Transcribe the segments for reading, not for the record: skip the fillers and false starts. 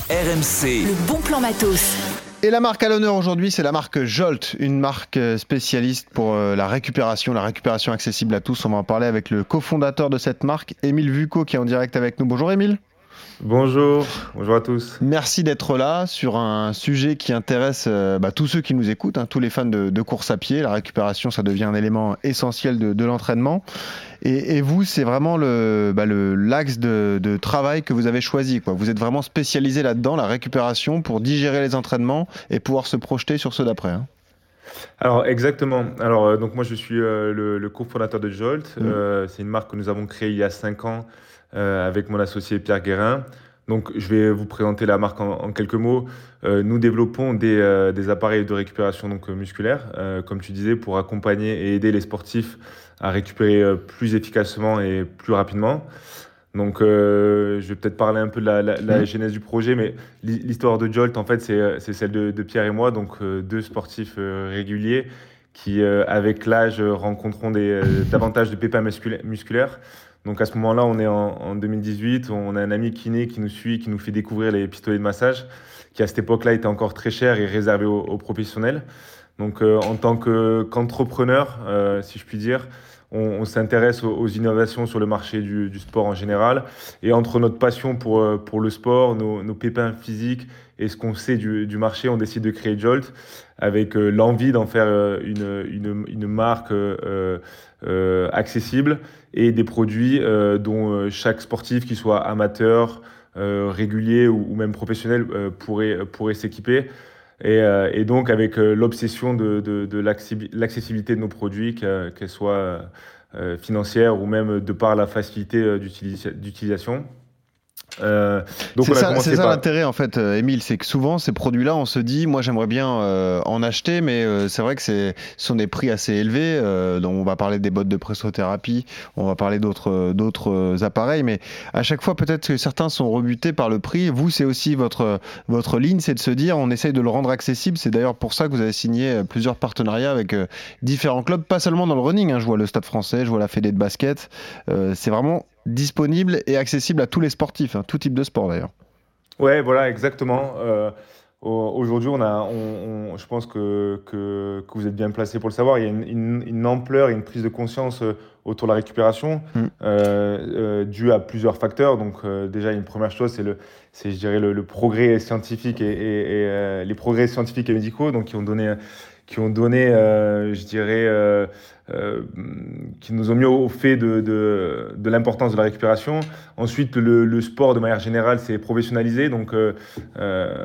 RMC. Le bon plan matos. Et la marque à l'honneur aujourd'hui, c'est la marque Jolt, une marque spécialiste pour la récupération accessible à tous. On va en parler avec le cofondateur de cette marque, Émile Vucco, qui est en direct avec nous. Bonjour Émile. Bonjour à tous. Merci d'être là sur un sujet qui intéresse tous ceux qui nous écoutent, tous les fans de course à pied. La récupération, ça devient un élément essentiel de l'entraînement. Et vous, c'est vraiment l'axe de travail que vous avez choisi, quoi. Vous êtes vraiment spécialisé là-dedans, la récupération, pour digérer les entraînements et pouvoir se projeter sur ceux d'après. Alors exactement. Donc moi je suis le cofondateur de Jolt. C'est une marque que nous avons créée il y a 5 ans avec mon associé Pierre Guérin. Donc je vais vous présenter la marque en quelques mots. Nous développons des appareils de récupération musculaire, comme tu disais, pour accompagner et aider les sportifs à récupérer plus efficacement et plus rapidement. Donc, je vais peut-être parler un peu de la genèse du projet, mais l'histoire de Jolt, en fait, c'est celle de Pierre et moi, donc deux sportifs réguliers qui, avec l'âge, rencontreront davantage de pépins musculaires. Donc, à ce moment-là, on est en 2018, on a un ami kiné qui nous suit, qui nous fait découvrir les pistolets de massage, qui à cette époque-là étaient encore très chers et réservés aux professionnels. Donc, en tant qu'entrepreneur, si je puis dire, on s'intéresse aux innovations sur le marché du sport en général. Et entre notre passion pour le sport, nos pépins physiques et ce qu'on sait du marché, on décide de créer Jolt avec l'envie d'en faire une marque accessible et des produits dont chaque sportif, qu'il soit amateur, régulier ou même professionnel, pourrait s'équiper. Et donc avec l'obsession de l'accessibilité de nos produits, qu'elle soit financière ou même de par la facilité d'utilisation. Donc c'est ça l'intérêt en fait, Émile, c'est que souvent ces produits-là, on se dit, moi j'aimerais bien en acheter, mais c'est vrai que ce sont des prix assez élevés. Donc on va parler des bottes de pressothérapie, on va parler d'autres appareils, mais à chaque fois peut-être que certains sont rebutés par le prix. Vous, c'est aussi votre ligne, c'est de se dire, on essaye de le rendre accessible. C'est d'ailleurs pour ça que vous avez signé plusieurs partenariats avec différents clubs, pas seulement dans le running. Je vois le Stade Français, je vois la Fédé de basket. C'est vraiment disponible et accessible à tous les sportifs, tout type de sport d'ailleurs. Ouais, voilà, exactement. Aujourd'hui, je pense que vous êtes bien placé pour le savoir. Il y a une ampleur et une prise de conscience autour de la récupération due à plusieurs facteurs. Donc, déjà, une première chose, c'est je dirais, le progrès scientifique et les progrès scientifiques et médicaux, donc qui ont donné, je dirais, qui nous ont mis au fait de l'importance de la récupération. Ensuite, le sport, de manière générale, s'est professionnalisé. Donc il y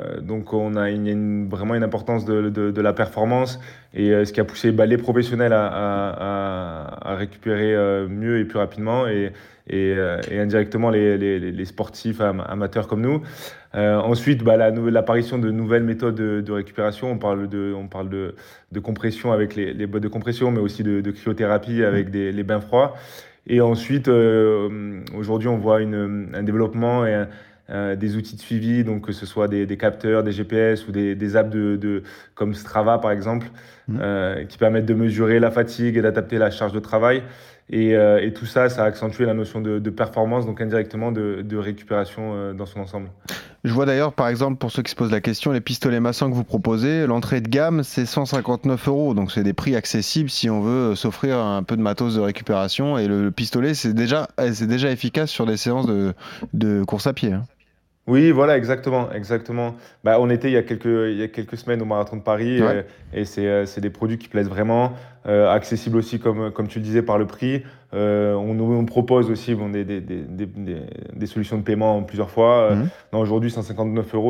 a vraiment une importance de la performance et ce qui a poussé les professionnels à récupérer mieux et plus rapidement et indirectement les sportifs amateurs comme nous. Ensuite, l'apparition de nouvelles méthodes de récupération. On parle de compression avec les bottes de compression, mais aussi de cryothérapie avec les bains froids. Et ensuite, aujourd'hui, on voit un développement et des outils de suivi, donc que ce soit des capteurs, des GPS ou des apps comme Strava par exemple, qui permettent de mesurer la fatigue et d'adapter la charge de travail. Et tout ça a accentué la notion de performance, donc indirectement de récupération dans son ensemble. Je vois d'ailleurs, par exemple, pour ceux qui se posent la question, les pistolets massants que vous proposez, l'entrée de gamme, c'est 159 €. Donc, c'est des prix accessibles si on veut s'offrir un peu de matos de récupération. Et le pistolet, c'est déjà efficace sur des séances de course à pied. Oui, voilà, exactement. On était il y a quelques semaines au Marathon de Paris, Ouais. et c'est des produits qui plaisent vraiment, accessibles aussi comme tu le disais par le prix. On propose aussi des solutions de paiement en plusieurs fois. Non, aujourd'hui 159 €,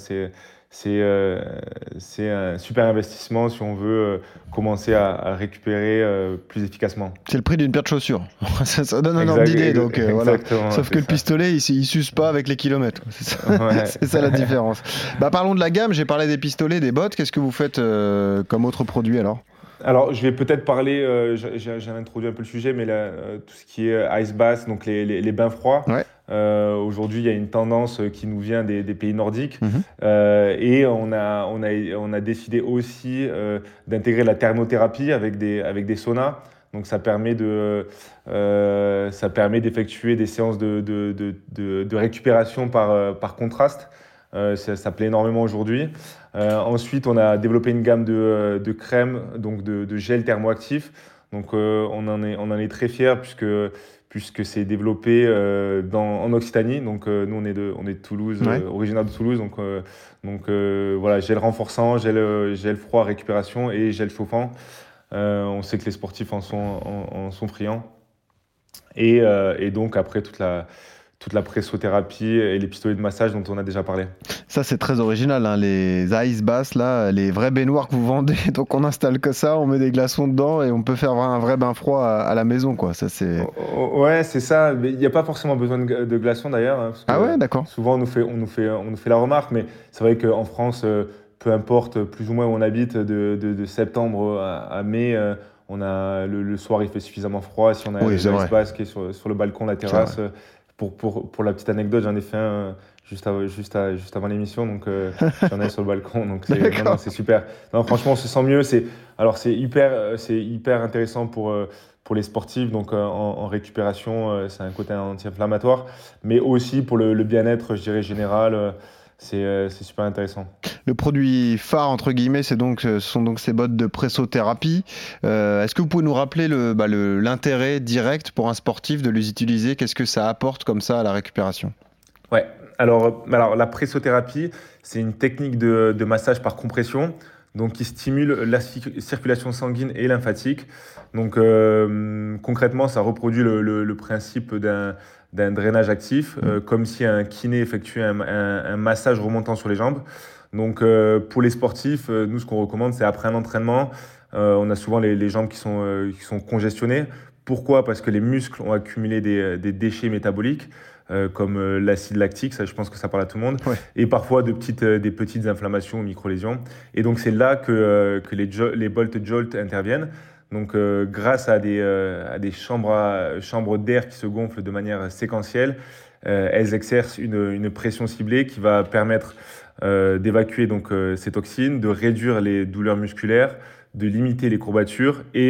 c'est un super investissement si on veut commencer à récupérer plus efficacement. C'est le prix d'une paire de chaussures. Ça donne un ordre d'idée. Donc, voilà. Sauf que le pistolet, il s'use pas avec les kilomètres. C'est ça, Ouais. c'est ça la différence. Parlons de la gamme. J'ai parlé des pistolets, des bottes. Qu'est-ce que vous faites comme autre produit alors ? Alors, je vais peut-être parler, j'ai introduit un peu le sujet, mais tout ce qui est ice bath, donc les bains froids. Ouais. Aujourd'hui, il y a une tendance qui nous vient des pays nordiques, et on a décidé aussi d'intégrer la thermothérapie avec des saunas. Donc, ça permet d'effectuer des séances de récupération par contraste. Ça plaît énormément aujourd'hui. Ensuite, on a développé une gamme de crèmes, donc de gel thermoactif. Donc, on en est très fiers puisque c'est développé en Occitanie. Donc, nous, on est de Toulouse, originaire de Toulouse. Donc, voilà, gel renforçant, gel froid, récupération et gel chauffant. On sait que les sportifs en sont friands. Et donc, après, toute la pressothérapie et les pistolets de massage dont on a déjà parlé. Ça, c'est très original, hein, les ice baths, là, les vrais baignoires que vous vendez. Donc, on installe que ça, on met des glaçons dedans et on peut faire un vrai bain froid à la maison, quoi. Ça, c'est... Ouais, c'est ça. Il n'y a pas forcément besoin de glaçons, d'ailleurs. Hein, ah ouais, d'accord. Souvent, on nous fait la remarque, mais c'est vrai qu'en France, peu importe plus ou moins où on habite, de septembre à mai, on a le soir, il fait suffisamment froid. Si on a ice bath qui est sur le balcon, la terrasse... Pour la petite anecdote, j'en ai fait un juste avant l'émission, donc j'en ai sur le balcon, donc c'est super. Non, franchement, on se sent mieux. C'est hyper intéressant pour les sportifs, donc en récupération, c'est un côté anti-inflammatoire, mais aussi pour le bien-être, je dirais, général. C'est super intéressant. Le produit phare, entre guillemets, ce sont donc ces bottes de pressothérapie. Est-ce que vous pouvez nous rappeler l'intérêt direct pour un sportif de les utiliser? Qu'est-ce que ça apporte comme ça à la récupération? Ouais, alors la pressothérapie, c'est une technique de massage par compression, donc qui stimule la circulation sanguine et lymphatique. Donc concrètement, ça reproduit le principe d'un drainage actif, comme si un kiné effectuait un massage remontant sur les jambes. Donc pour les sportifs, nous ce qu'on recommande, c'est après un entraînement, on a souvent les jambes qui sont congestionnées. Pourquoi ? Parce que les muscles ont accumulé des déchets métaboliques, comme l'acide lactique, ça je pense que ça parle à tout le monde, et parfois des petites inflammations ou micro-lésions. Et donc c'est là que les Bolt Jolt interviennent. Donc grâce à des chambres d'air qui se gonflent de manière séquentielle, elles exercent une pression ciblée qui va permettre d'évacuer donc ces toxines, de réduire les douleurs musculaires, de limiter les courbatures et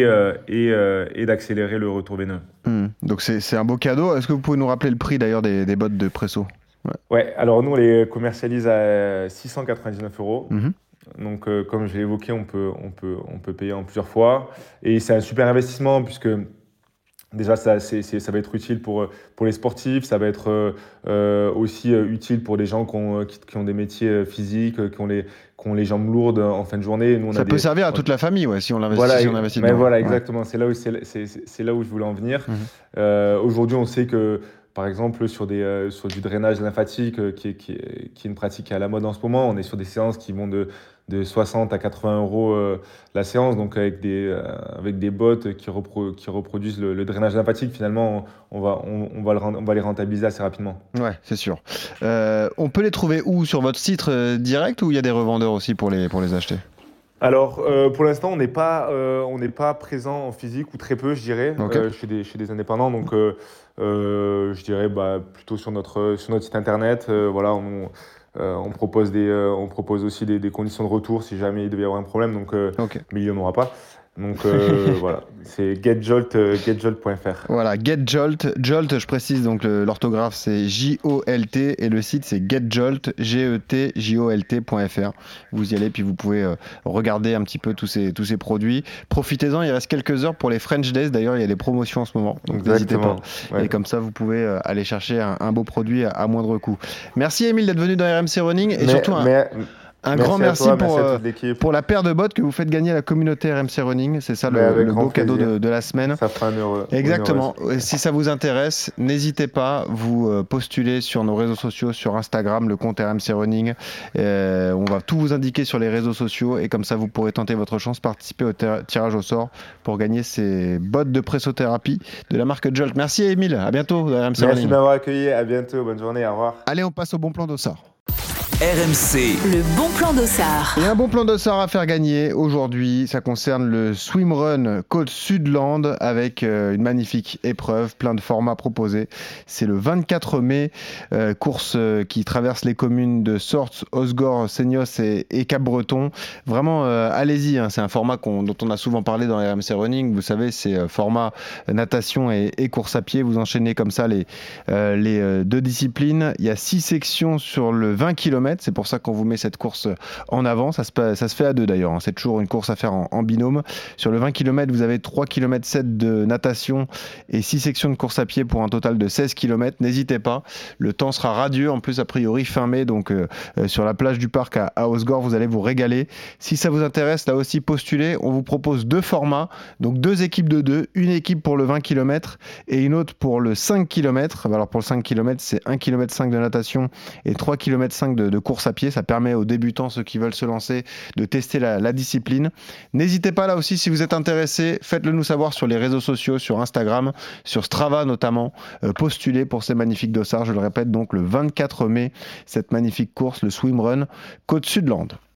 d'accélérer le retour veineux. Donc c'est un beau cadeau. Est-ce que vous pouvez nous rappeler le prix d'ailleurs des bottes de presso? Ouais, alors nous on les commercialise à 699 €. Donc comme je l'ai évoqué, on peut payer en plusieurs fois. Et c'est un super investissement puisque déjà ça va être utile pour les sportifs, ça va être aussi utile pour des gens qui ont des métiers physiques, qui ont les jambes lourdes en fin de journée. Nous, ça peut servir à toute la famille, si on l'investit. Voilà, si on investit mais voilà, exactement. C'est là où je voulais en venir. Aujourd'hui, on sait que, par exemple, sur du drainage lymphatique, qui est une pratique à la mode en ce moment, on est sur des séances qui vont de 60 à 80 € la séance, donc avec des bottes qui reproduisent le drainage lymphatique. Finalement, on va les rentabiliser assez rapidement. Ouais, c'est sûr. On peut les trouver où? Sur votre site direct, ou il y a des revendeurs aussi pour les acheter? Alors, pour l'instant, on n'est pas présent en physique, ou très peu, je dirais, chez des indépendants. Donc, je dirais plutôt sur notre site internet. Voilà, on propose aussi des conditions de retour si jamais il devait y avoir un problème. Donc, mais il n'y en aura pas. Donc voilà, c'est getjolt.fr. Voilà, getjolt. Jolt, je précise, donc l'orthographe c'est JOLT et le site c'est getjolt, GETJOLT.fr. Vous y allez, puis vous pouvez regarder un petit peu tous ces produits. Profitez-en, il reste quelques heures pour les French Days. D'ailleurs, il y a des promotions en ce moment, donc n'hésitez pas. Ouais. Et comme ça, vous pouvez aller chercher un beau produit à moindre coût. Merci Émile d'être venu dans RMC Running et surtout un grand merci pour la paire de bottes que vous faites gagner à la communauté RMC Running. C'est ça le beau cadeau de la semaine. Ça fera un heureux. Exactement. Si ça vous intéresse, n'hésitez pas, vous postulez sur nos réseaux sociaux, sur Instagram, le compte RMC Running. On va tout vous indiquer sur les réseaux sociaux et comme ça vous pourrez tenter votre chance, participer au tirage au sort pour gagner ces bottes de pressothérapie de la marque Jolt. Merci Émile, à bientôt RMC Running. Merci de m'avoir accueilli, à bientôt, bonne journée, au revoir. Allez, on passe au bon plan d'Ossard. RMC. Le bon plan d'Ossard. Et un bon plan d'Ossard à faire gagner aujourd'hui, ça concerne le Swimrun Côte Sudland avec une magnifique épreuve, plein de formats proposés. C'est le 24 mai, course qui traverse les communes de Sorts, Osgore, Seignos et Cap-Breton. Vraiment, allez-y, c'est un format dont on a souvent parlé dans RMC Running. Vous savez, c'est format natation et course à pied. Vous enchaînez comme ça les deux disciplines. Il y a 6 sections sur le 20 km. km. C'est pour ça qu'on vous met cette course en avant. Ça se fait à deux d'ailleurs. C'est toujours une course à faire en binôme. Sur le 20 km, vous avez 3 km 7 de natation et 6 sections de course à pied pour un total de 16 km. N'hésitez pas. Le temps sera radieux. En plus, a priori, fin mai. Donc, sur la plage du parc à Osgore, vous allez vous régaler. Si ça vous intéresse, là aussi, postulez. On vous propose 2 formats. Donc, 2 équipes de 2. Une équipe pour le 20 km et une autre pour le 5 km. Alors, pour le 5 km, c'est 1 km 5 de natation et 3 km 5 de course à pied. Ça permet aux débutants, ceux qui veulent se lancer, de tester la discipline. N'hésitez pas là aussi, si vous êtes intéressé, faites-le nous savoir sur les réseaux sociaux, sur Instagram, sur Strava notamment. Postulez pour ces magnifiques dossards. Je le répète, donc le 24 mai, cette magnifique course, le Swimrun Côte-Sudland.